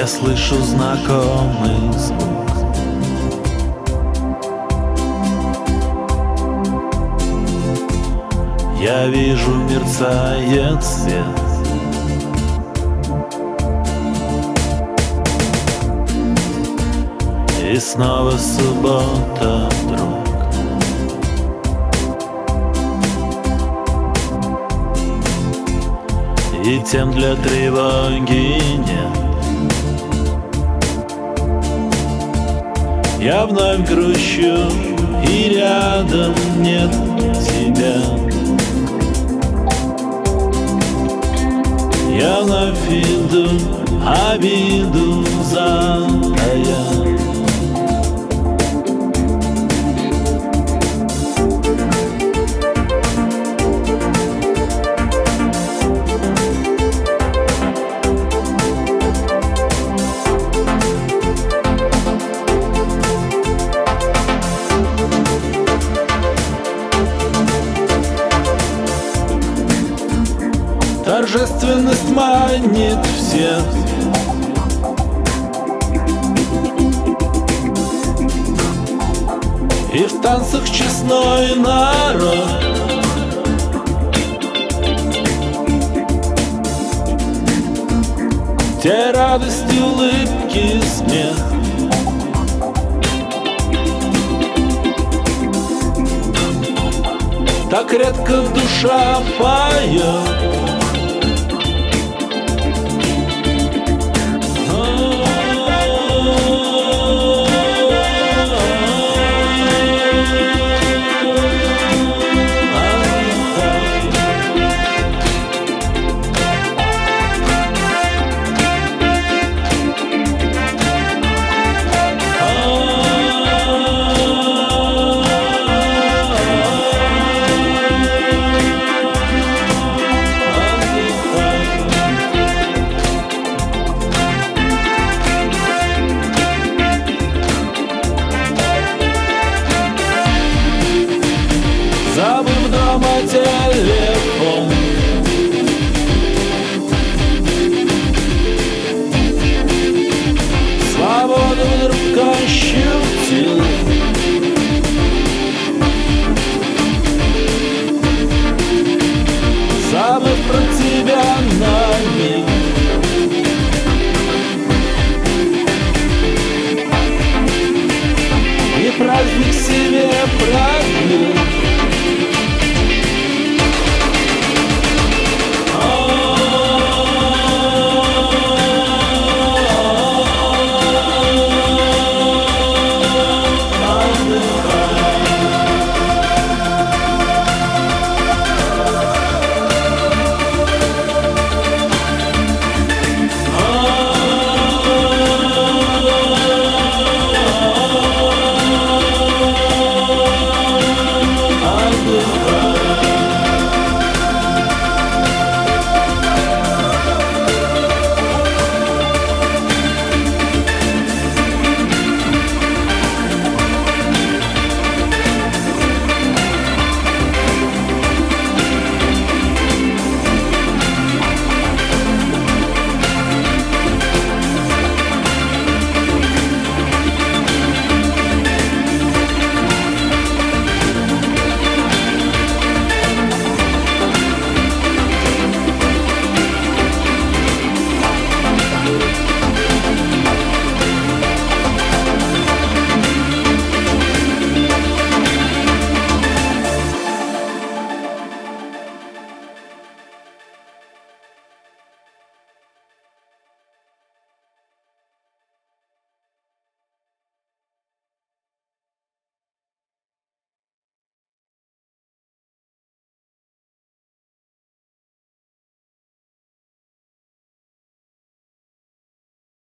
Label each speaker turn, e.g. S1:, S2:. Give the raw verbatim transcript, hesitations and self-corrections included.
S1: Я слышу знакомый звук. Я вижу, мерцает свет. И снова суббота, друг. И тем для тревоги нет. Я вновь грущу, и рядом нет тебя. Я вновь иду, обиду затая. Торжественность манит всех. И в танцах честной народ. Те радости, улыбки, смех. Так редко душа поет. Забыв дома телефон, свободу вдруг ощутил. Забыв про тебя